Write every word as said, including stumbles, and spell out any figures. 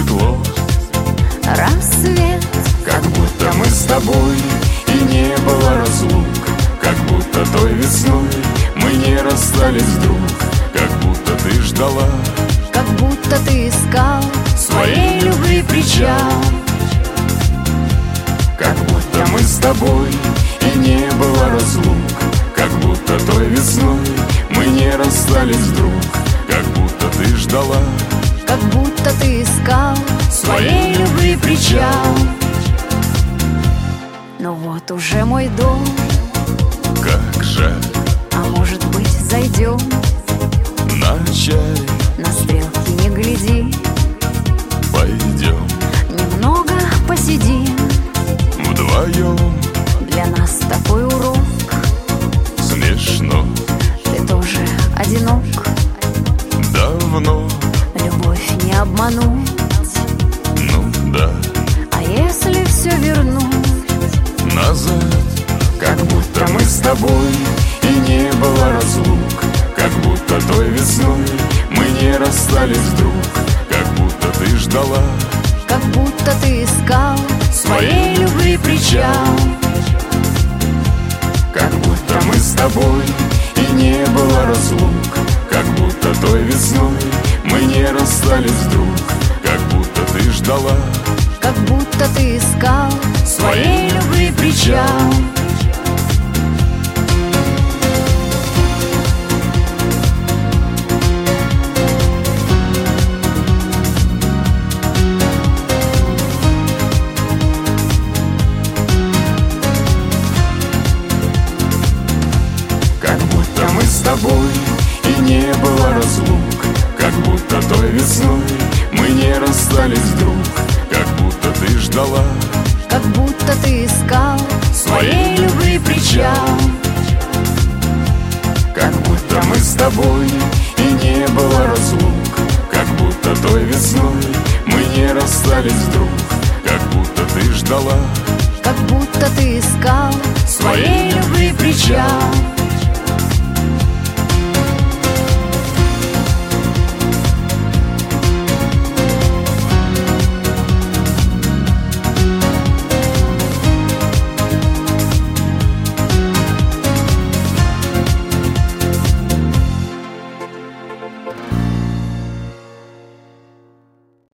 светло, рассвет. как будто мы с тобой и не было разлук, как будто той весной мы не расстались вдруг, как будто ты ждала, как будто ты искал своей любви причал, как будто мы с тобой и не было разлук, как будто той весной мы не расстались вдруг, как будто ты ждала, как будто ты искал своей любви причал. Но вот уже мой дом, Как жаль, а может быть зайдем, на чай на стрелки не гляди, пойдем немного посидим. вдвоем. Для нас такой урок, Смешно, ты тоже одинок. давно, Любовь не обмануть, ну да, а если все вернуть, назад, как будто мы с тобой и не было разлук, как будто той весной мы не расстались вдруг, как будто ты ждала, как будто ты искал своей любви причал, как будто мы с тобой и не было разлук, как будто той весной мы не расстались вдруг, как будто ты ждала, как будто ты искал своей любви причал. Как будто мы с тобой и не было разлук, как будто той весной мы не расстались вдруг, как будто ты ждала, как будто ты искал своей любви причал, как будто мы с тобой и не было разлук, как будто той весной мы не расстались вдруг, как будто ты ждала, как будто ты искал своей любви причал.